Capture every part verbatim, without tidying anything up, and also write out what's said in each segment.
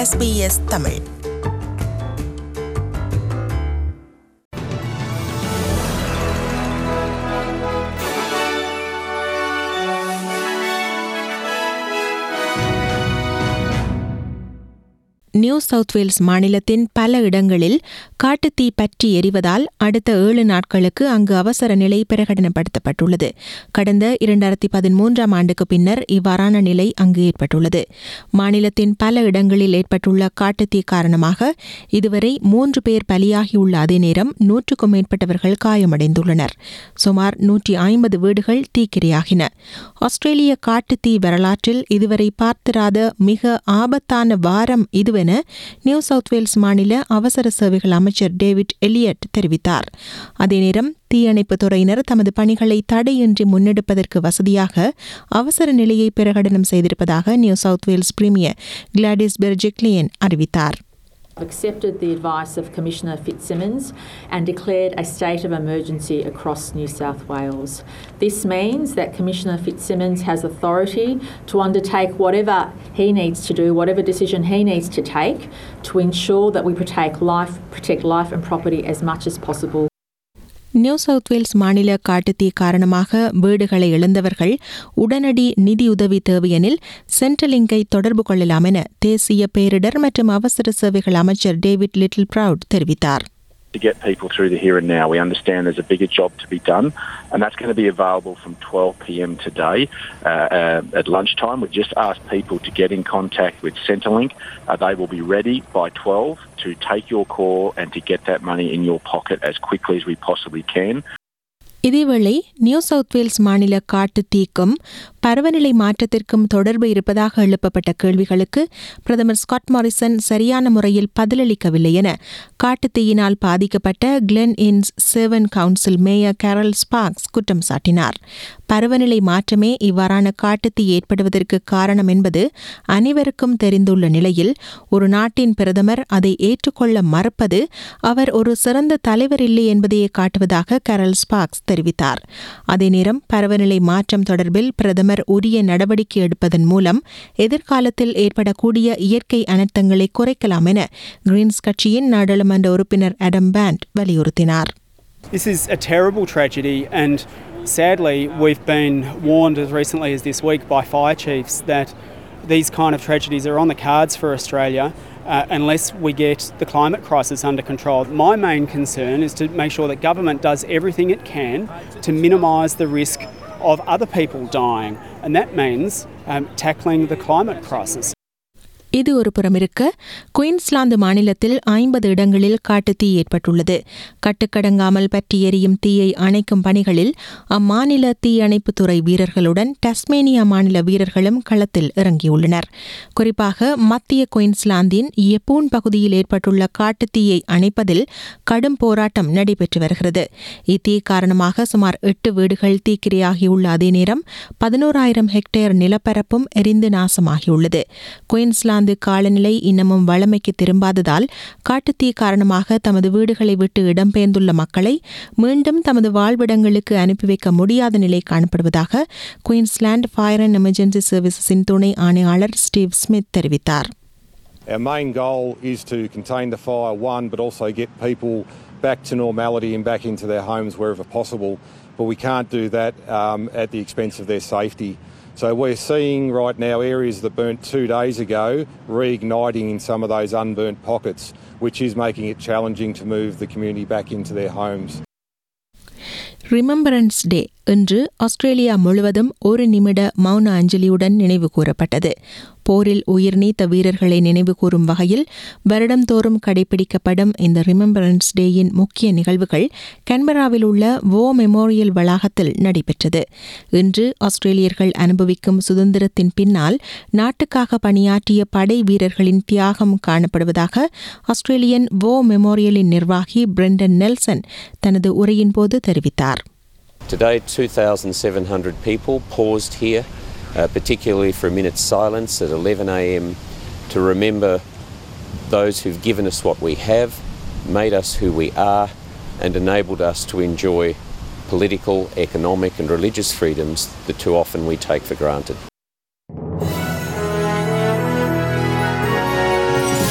S B S Tamil. New South Wales மாநிலத்தின் பல இடங்களில் காட்டுத்தீ பற்றி எரிவதால் அடுத்த ஏழு நாட்களுக்கு அங்கு அவசர நிலை பிரகடனப்படுத்தப்பட்டுள்ளது. கடந்த இரண்டாயிரத்தி பதிமூன்றாம் ஆண்டுக்கு பின்னர் இவ்வாறான நிலை அங்கு ஏற்பட்டுள்ளது. மாநிலத்தின் பல இடங்களில் ஏற்பட்டுள்ள காட்டுத்தீ காரணமாக இதுவரை மூன்று பேர் பலியாகியுள்ள அதே நேரம் நூற்றுக்கும் மேற்பட்டவர்கள் காயமடைந்துள்ளனர். சுமார் நூற்றி ஐம்பது வீடுகள் தீக்கிரையாகின. ஆஸ்திரேலிய காட்டுத்தீ வரலாற்றில் இதுவரை பார்த்திராத மிக ஆபத்தான வாரம் இதுவென நியூ சவுத் வேல்ஸ் மாநில அவசர சேவைகள் அமைச்சர் டேவிட் எலியட் தெரிவித்தார். அதே நேரம் தீயணைப்பு துறையினர் தமது பணிகளை தடையின்றி முன்னெடுப்பதற்கு வசதியாக அவசர நிலையை பிரகடனம் செய்திருப்பதாக New South Wales premier Gladys Berejiklian அறிவித்தார். Accepted the advice of Commissioner Fitzsimmons and declared a state of emergency across New South Wales. This means that Commissioner Fitzsimmons has authority to undertake whatever he needs to do, whatever decision he needs to take to ensure that we protect life, protect life and property as much as possible. New South Wales மாநில காட்டுத்தீ காரணமாக வீடுகளை இழந்தவர்கள் உடனடி நிதியுதவி தேவையெனில் சென்ட்ரலிங்கை தொடர்பு கொள்ளலாம் என தேசிய பேரிடர் மற்றும் அவசர சேவைகள் அமைச்சர் டேவிட் லிட்டில் ப்ரவுட் தெரிவித்தார். To get people through the here and now. We understand there's a bigger job to be done, and that's going to be available from twelve p.m. today uh, uh, at lunchtime. We just asked people to get in contact with Centrelink. Uh, they will be ready by twelve to take your call and to get that money in your pocket as quickly as we possibly can. இதேவேளை New South Wales மாநில காட்டுத்தீக்கும் பருவநிலை மாற்றத்திற்கும் தொடர்பு இருப்பதாக எழுப்பப்பட்ட கேள்விகளுக்கு பிரதமர் ஸ்காட் மாரிசன் சரியான முறையில் பதிலளிக்கவில்லை என காட்டுத்தீயினால் பாதிக்கப்பட்ட Glen Innes Severn council mayor Carol Sparks குற்றம் சாட்டினார். பருவநிலை மாற்றமே இவ்வாறான காட்டுத்தீ ஏற்படுவதற்கு காரணம் என்பது அனைவருக்கும் தெரிந்துள்ள நிலையில் ஒரு நாட்டின் பிரதமர் அதை ஏற்றுக்கொள்ள மறுப்பது அவர் ஒரு சிறந்த தலைவர் இல்லை என்பதையே காட்டுவதாக கேரல் ஸ்பார்க்ஸ் தெரிவித்தார். அதே நேரம் பருவநிலை மாற்றம் தொடர்பில் பிரதமர் உரிய நடவடிக்கை எடுப்பதன் மூலம் எதிர்காலத்தில் ஏற்படக்கூடிய இயற்கை அனர்த்தங்களை குறைக்கலாம் என கிரீன்ஸ் கட்சியின் நாடாளுமன்ற உறுப்பினர் அடம் பேண்ட் வலியுறுத்தினார். This is a terrible tragedy, and sadly we've been warned as recently as this week by fire chiefs that these kind of tragedies are on the cards for Australia uh, unless we get the climate crisis under control. My main concern is to make sure that government does everything it can to minimise the risk of other people dying, and that means um, tackling the climate crisis. இது ஒரு புறமிருக்க Queensland மாநிலத்தில் ஐம்பது இடங்களில் காட்டுத்தீ ஏற்பட்டுள்ளது. கட்டுக்கடங்காமல் பற்றி எரியும் தீயை அணைக்கும் பணிகளில் அம்மாநில தீயணைப்புத்துறை வீரர்களுடன் டஸ்மேனியா மாநில வீரர்களும் களத்தில் இறங்கியுள்ளனர். குறிப்பாக மத்திய குயின்ஸ்லாந்தின் எப்பூன் பகுதியில் ஏற்பட்டுள்ள காட்டுத்தீயை அணைப்பதில் கடும் போராட்டம் நடைபெற்று வருகிறது. இத்தீ காரணமாக சுமார் எட்டு வீடுகள் தீக்கிரையாகியுள்ள அதே நேரம் பதினோராயிரம் ஹெக்டேர் நிலப்பரப்பும் எரிந்து நாசமாகியுள்ளது. குயின்ஸ்லாந்து காலநிலை இன்னமும் வளமைக்கு திரும்பாததால் காட்டுத்தீ காரணமாக தமது வீடுகளை விட்டு இடம்பெயர்ந்துள்ள மக்களை மீண்டும் தமது வாழ்விடங்களுக்கு அனுப்பி வைக்க முடியாத நிலை காணப்படுவதாக குயின்ஸ்லாந்து ஃபயர் அண்ட் எமர்ஜென்சி சர்வீசஸின் துணை ஆணையாளர் ஸ்டீவ் ஸ்மித் தெரிவித்தார். Our main goal is to contain the fire, one, but also get people back to normality and back into their homes wherever possible. But we can't do that um, at the expense of their safety. So we're seeing right now areas that burnt two days ago reigniting in some of those unburnt pockets, which is making it challenging to move the community back into their homes. Remembrance Day இன்று Australia முழுவதும் ஒரு நிமிட மௌன அஞ்சலியுடன் நினைவு கூறப்பட்டது. போரில் உயிர் நீத்த வீரர்களை நினைவு கூறும் வகையில் வருடந்தோறும் கடைபிடிக்கப்படும் இந்த ரிமெம்பரன்ஸ் டேயின் முக்கிய நிகழ்வுகள் கேன்பராவில் உள்ள வோ மெமோரியல் வளாகத்தில் நடைபெற்றது. இன்று ஆஸ்திரேலியர்கள் அனுபவிக்கும் சுதந்திரத்தின் பின்னால் நாட்டுக்காக பணியாற்றிய படை வீரர்களின் தியாகம் காணப்படுவதாக ஆஸ்திரேலியன் வோ மெமோரியலின் நிர்வாகி பிரெண்டன் நெல்சன் தனது உரையின் போது தெரிவித்தார். Today, two thousand seven hundred people paused here, uh, particularly for a minute's silence at eleven a.m. to remember those who've given us what we have, made us who we are, and enabled us to enjoy political, economic and religious freedoms that too often we take for granted.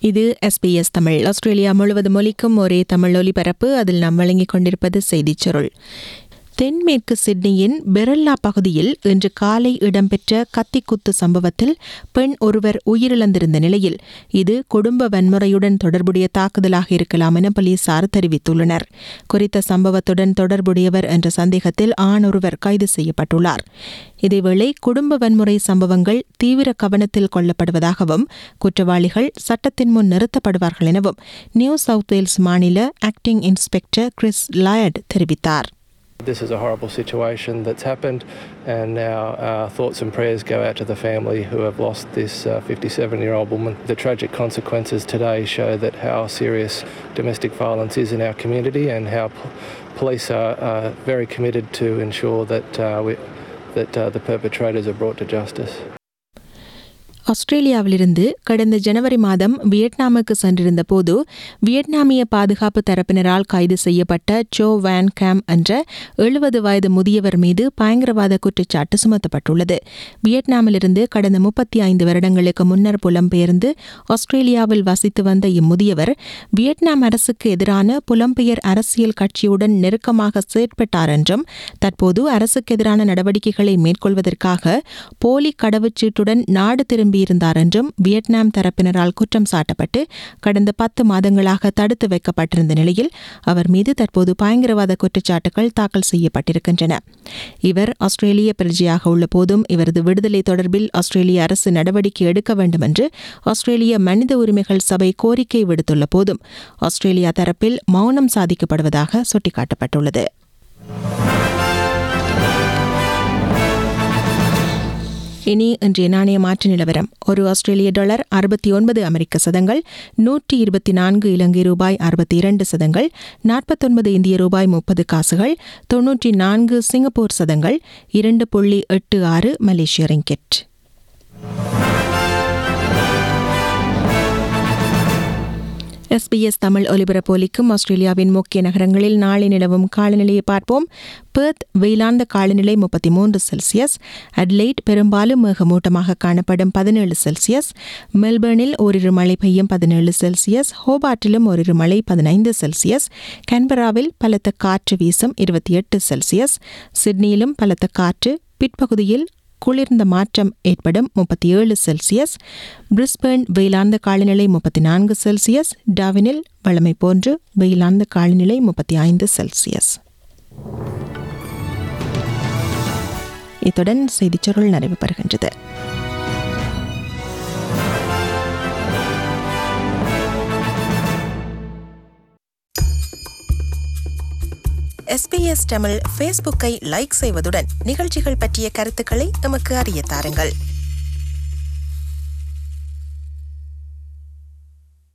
இது SBS Tamil. Australia முழுவதும் ஒலிக்கும் ஒரே தமிழ் ஒலிபரப்பு. அதில் நாம் வழங்கிக் கொண்டிருப்பது செய்திச் சுருள். தென்மேற்கு சிட்னியின் பெரல்லா பகுதியில் இன்று காலை இடம்பெற்ற கத்திக்குத்து சம்பவத்தில் பெண் ஒருவர் உயிரிழந்திருந்த நிலையில் இது குடும்ப வன்முறையுடன் தொடர்புடைய தாக்குதலாக இருக்கலாம் என போலீசார் தெரிவித்துள்ளனர். குறித்த சம்பவத்துடன் தொடர்புடையவர் என்ற சந்தேகத்தில் ஆண் ஒருவர் கைது செய்யப்பட்டுள்ளார். இதேவேளை குடும்ப வன்முறை சம்பவங்கள் தீவிர கவனத்தில் கொள்ளப்படுவதாகவும் குற்றவாளிகள் சட்டத்தின் முன் நிறுத்தப்படுவார்கள் எனவும் நியூ சவுத் வேல்ஸ் மாநில ஆக்டிங் இன்ஸ்பெக்டர் கிறிஸ் லயர்ட் தெரிவித்தார். This is a horrible situation that's happened, and our uh, thoughts and prayers go out to the family who have lost this fifty-seven-year-old woman. The tragic consequences today show that how serious domestic violence is in our community, and how p- police are uh, very committed to ensure that uh, we, that uh, the perpetrators are brought to justice. ஆஸ்திரேலியாவிலிருந்து கடந்த ஜனவரி மாதம் வியட்நாமுக்கு சென்றிருந்த போது வியட்நாமிய பாதுகாப்பு தரப்பினரால் கைது செய்யப்பட்ட so van game என்ற எழுபது வயது முதியவர் மீது பயங்கரவாத குற்றச்சாட்டு சுமத்தப்பட்டுள்ளது. வியட்நாமிலிருந்து கடந்த முப்பத்தி ஐந்து வருடங்களுக்கு முன்னர் புலம்பெயர்ந்து ஆஸ்திரேலியாவில் வசித்து வந்த இம்முதியவர் வியட்நாம் அரசுக்கு எதிரான புலம்பெயர் அரசியல் கட்சியுடன் நெருக்கமாக செயற்பட்டார் என்றும் தற்போது அரசுக்கு எதிரான நடவடிக்கைகளை மேற்கொள்வதற்காக போலி கடவுச்சீட்டுடன் நாடு திரும்பி இருந்தார் என்றும் வியட்நாம் தரப்பினரால் குற்றம் சாட்டப்பட்டு கடந்த பத்து மாதங்களாக தடுத்து வைக்கப்பட்டிருந்த நிலையில் அவர் மீது தற்போது பயங்கரவாத குற்றச்சாட்டுகள் தாக்கல் செய்யப்பட்டிருக்கின்றன. இவர் ஆஸ்திரேலிய பிரஜையாக உள்ள போதும் இவரது விடுதலை தொடர்பில் ஆஸ்திரேலிய அரசு நடவடிக்கை எடுக்க வேண்டும் என்று ஆஸ்திரேலிய மனித உரிமைகள் சபை கோரிக்கை விடுத்துள்ள போதும் ஆஸ்திரேலியா தரப்பில் மௌனம் சாதிக்கப்படுவதாக சுட்டிக்காட்டப்பட்டுள்ளது. இனி இன்றைய நாணய மாற்று நிலவரம். ஒரு ஆஸ்திரேலிய டாலர் அறுபத்தி ஒன்பது அமெரிக்க சதங்கள், நூற்றி இருபத்தி நான்கு இலங்கை ரூபாய் அறுபத்தி இரண்டு சதங்கள், நாற்பத்தொன்பது இந்திய ரூபாய் முப்பது காசுகள், தொன்னூற்றி நான்கு சிங்கப்பூர் சதங்கள், இரண்டு புள்ளி எட்டு ஆறு மலேசிய ரிங்கெட். எஸ்பிஎஸ் தமிழ் ஒலிபரப்பு ஒலிக்கும் ஆஸ்திரேலியாவின் முக்கிய நகரங்களில் நாளை நிலவும் காலநிலையை பார்ப்போம். பெர்த் வெயிலாந்த காலநிலை முப்பத்தி மூன்று செல்சியஸ், அட்லைட் பெரும்பாலும் மேகமூட்டமாக காணப்படும் பதினேழு செல்சியஸ், மெல்பர்னில் ஓரிரு மழை பெய்யும் பதினேழு செல்சியஸ், ஹோபார்ட்டிலும் ஓரிரு மழை பதினைந்து செல்சியஸ், கேன்பராவில் பலத்த காற்று வீசும் இருபத்தி எட்டு செல்சியஸ், சிட்னியிலும் பலத்த காற்று, பிற்பகுதியில் குளிர்ந்த மாற்றம் ஏற்படும் முப்பத்தி ஏழு செல்சியஸ், பிரிஸ்பேர்ன் வெயிலாந்த காலநிலை முப்பத்தி நான்கு செல்சியஸ், டார்வினில் வழமை போன்று வெயிலாந்த காலநிலை முப்பத்தி ஐந்து செல்சியஸ். இத்துடன் செய்திச் சுருள் நிறைவு பெறுகின்றது. எஸ்பிஎஸ் தமிழ் ஃபேஸ்புக்கை லைக் செய்வதுடன் நிகழ்ச்சிகள் பற்றிய கருத்துக்களை நமக்கு அறிய தாருங்கள்.